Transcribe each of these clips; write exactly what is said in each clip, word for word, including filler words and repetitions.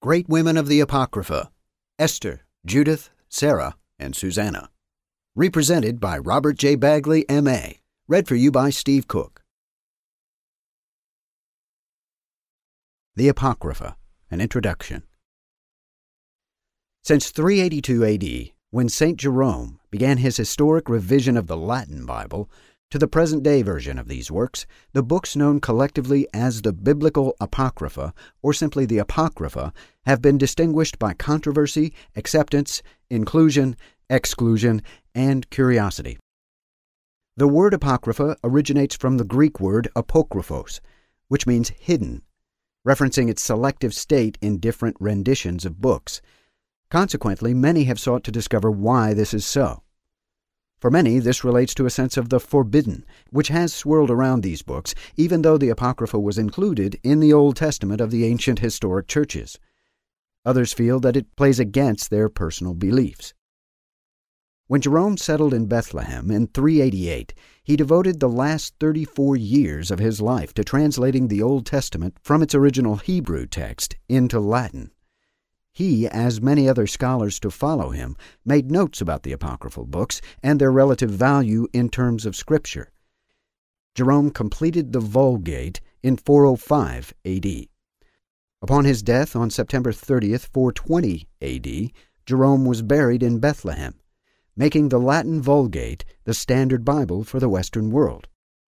Great Women of the Apocrypha, Esther, Judith, Sarah, and Susanna. Represented by Robert J. Bagley, M A Read for you by Steve Cook. The Apocrypha, an Introduction. Since three eighty-two A D, when Saint Jerome began his historic revision of the Latin Bible, to the present-day version of these works, the books known collectively as the Biblical Apocrypha, or simply the Apocrypha, have been distinguished by controversy, acceptance, inclusion, exclusion, and curiosity. The word Apocrypha originates from the Greek word apokryphos, which means hidden, referencing its selective state in different renditions of books. Consequently, many have sought to discover why this is so. For many, this relates to a sense of the forbidden, which has swirled around these books, even though the Apocrypha was included in the Old Testament of the ancient historic churches. Others feel that it plays against their personal beliefs. When Jerome settled in Bethlehem in three eighty-eight, he devoted the last thirty-four years of his life to translating the Old Testament from its original Hebrew text into Latin. He, as many other scholars to follow him, made notes about the apocryphal books and their relative value in terms of Scripture. Jerome completed the Vulgate in four oh five A D. Upon his death on September thirtieth, four twenty A D, Jerome was buried in Bethlehem, making the Latin Vulgate the standard Bible for the Western world.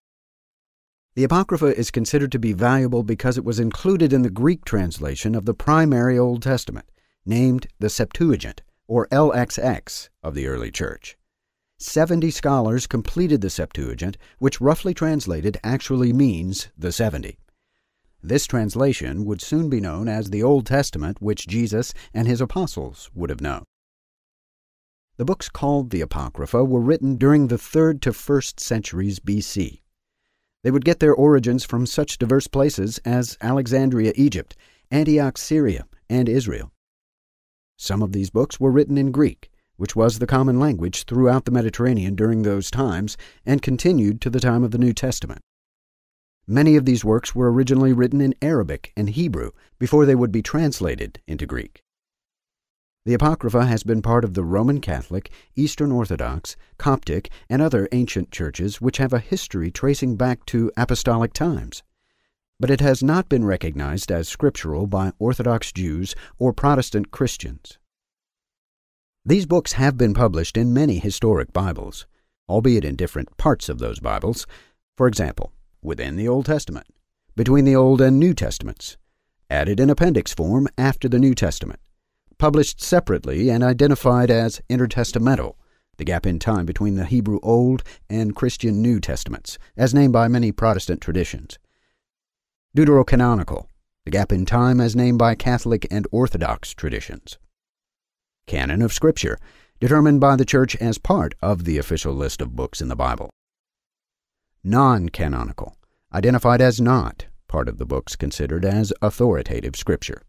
The Apocrypha is considered to be valuable because it was included in the Greek translation of the primary Old Testament, named the Septuagint, or L X X, of the early Church. Seventy scholars completed the Septuagint, which roughly translated actually means the seventy. This translation would soon be known as the Old Testament, which Jesus and his apostles would have known. The books called the Apocrypha were written during the third to first centuries B C. They would get their origins from such diverse places as Alexandria, Egypt, Antioch, Syria, and Israel. Some of these books were written in Greek, which was the common language throughout the Mediterranean during those times and continued to the time of the New Testament. Many of these works were originally written in Arabic and Hebrew before they would be translated into Greek. The Apocrypha has been part of the Roman Catholic, Eastern Orthodox, Coptic, and other ancient churches which have a history tracing back to apostolic times. But it has not been recognized as scriptural by Orthodox Jews or Protestant Christians. These books have been published in many historic Bibles, albeit in different parts of those Bibles, for example, within the Old Testament, between the Old and New Testaments, added in appendix form after the New Testament, published separately and identified as intertestamental, the gap in time between the Hebrew Old and Christian New Testaments, as named by many Protestant traditions. Deuterocanonical, the gap in time as named by Catholic and Orthodox traditions. Canon of Scripture, determined by the Church as part of the official list of books in the Bible. Non-canonical, identified as not part of the books considered as authoritative Scripture.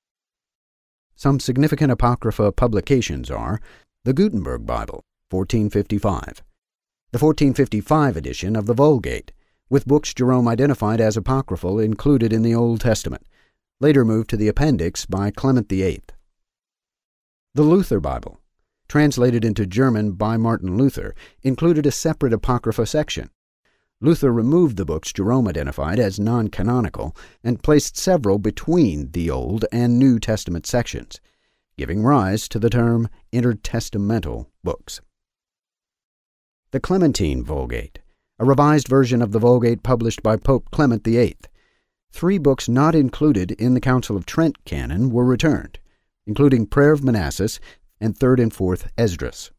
Some significant Apocrypha publications are the Gutenberg Bible, fourteen fifty-five, the fourteen fifty-five edition of the Vulgate, with books Jerome identified as apocryphal included in the Old Testament, later moved to the appendix by Clement the Eighth. The Luther Bible, translated into German by Martin Luther, included a separate Apocrypha section. Luther removed the books Jerome identified as non-canonical and placed several between the Old and New Testament sections, giving rise to the term intertestamental books. The Clementine Vulgate, a revised version of the Vulgate published by Pope Clement the Eighth. Three books not included in the Council of Trent canon were returned, including Prayer of Manasses and Third and Fourth Esdras.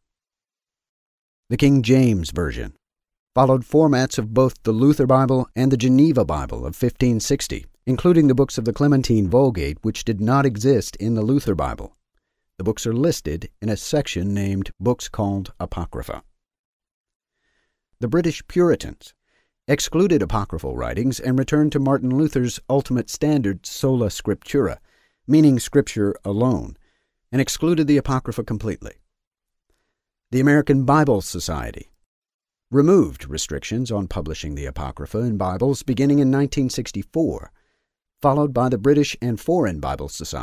The King James Version followed formats of both the Luther Bible and the Geneva Bible of fifteen sixty, including the books of the Clementine Vulgate which did not exist in the Luther Bible. The books are listed in a section named Books Called Apocrypha. The British Puritans excluded apocryphal writings and returned to Martin Luther's ultimate standard sola scriptura, meaning Scripture alone, and excluded the Apocrypha completely. The American Bible Society removed restrictions on publishing the Apocrypha in Bibles beginning in nineteen sixty-four, followed by the British and Foreign Bible Society.